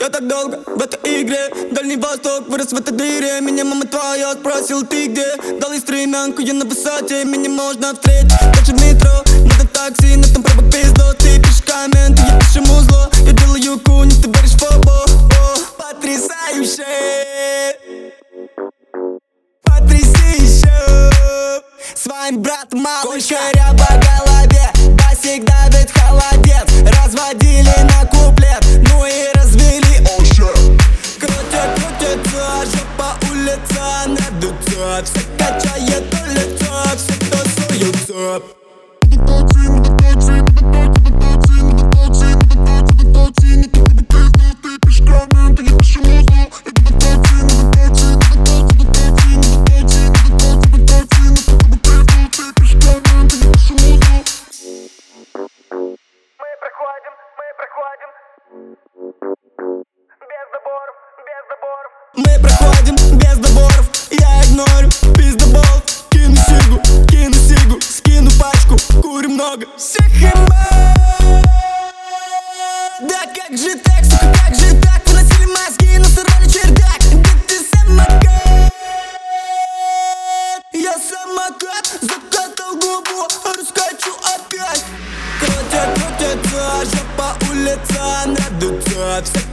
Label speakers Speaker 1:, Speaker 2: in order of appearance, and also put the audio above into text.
Speaker 1: Я так долго в этой игре. Дальний Восток вырос в этой дыре. Меня мама твоя спросила, ты где? Дал ей стремянку, я на высоте. Меня можно встретить дальше в метро. Надо такси, на том пробок пизду. Ты пишешь комменты, я пишу музло. Я делаю куни, ты веришь в фобо. Потрясающе, потряси еще своим братом малышка. Кучеря по голове, басик давит холодец. Разводили на куплет, ну и развели. Крутится, жопа улица надуться. Все качает улица, все тусуются. Мы проходим без доборов, я игнорю пиздобол. Кину сигу, скину пачку, курю много всех имен. Да как же так, сука, как же так? Выносили мозги, но сорвали чердак. Да ты самокат, я самокат. Закатал губу, раскачу опять. Крутится, жопа улица надуться.